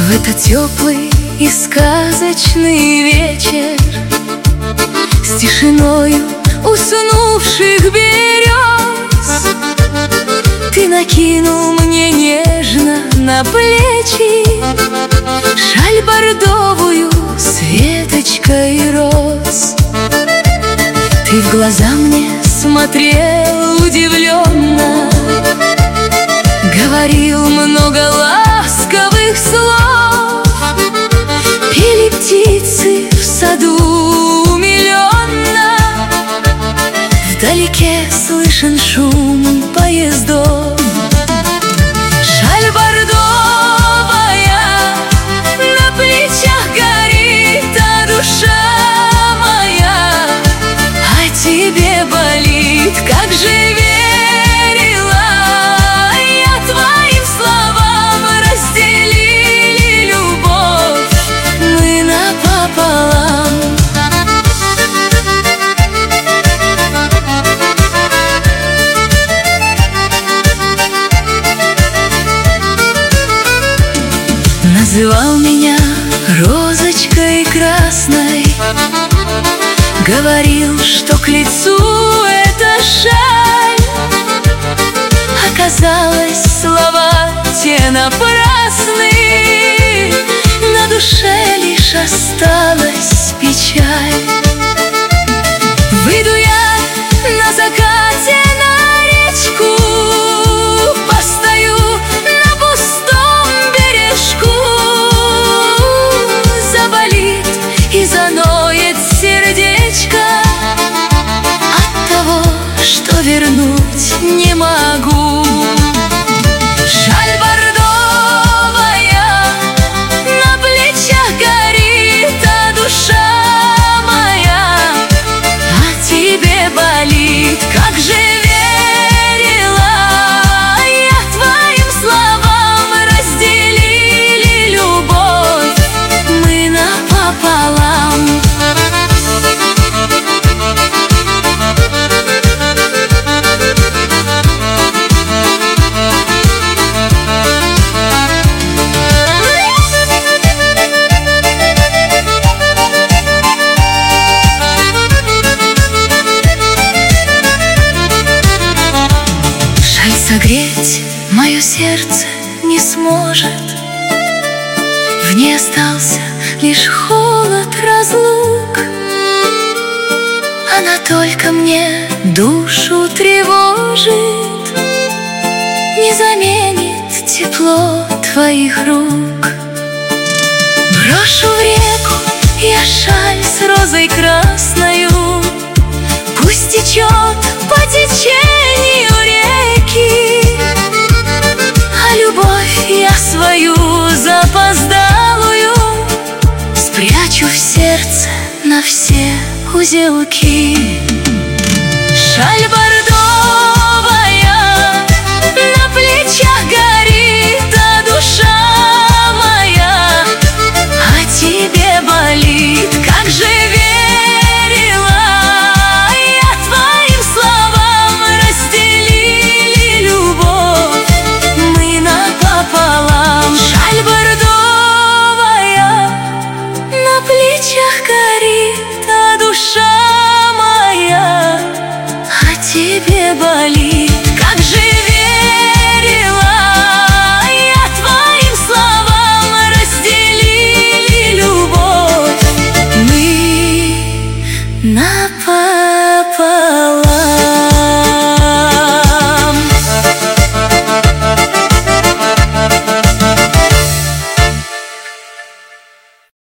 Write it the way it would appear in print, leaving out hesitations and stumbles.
В этот теплый и сказочный вечер, с тишиною уснувших берез, ты накинул мне нежно на плечи шаль бордовую с веточкой роз. Ты в глаза мне смотрел удивленно, говорил много ласковых слов. Пели птицы в саду умиленно, вдалеке слышен шум поездов. Шаль бордовая на плечах горит, а душа моя о тебе болит. Как же верила я твоим словам, разделили любовь мы напополам. Называл меня розочкой красной, говорил, что к лицу эта шаль. Оказалось, слова те напрасны, на душе лишь осталась печаль. Выйду я на закате на речку, постою на пустом бережку. Заболит и заноет сердечко от того, что вернуть не могу. Шаль бордовая на плечах горит, а душа моя о тебе болит. Как же верила я твоим словам, разделили любовь мы напополам. Согреть мое сердце не сможет, в ней остался лишь холод разлук. Она только мне душу тревожит, не заменит тепло твоих рук. Брошу в реку я шаль с розой красною, пусть течет по течению реки, а любовь я свою запоздалую спрячу в сердце на все узелки. Шаль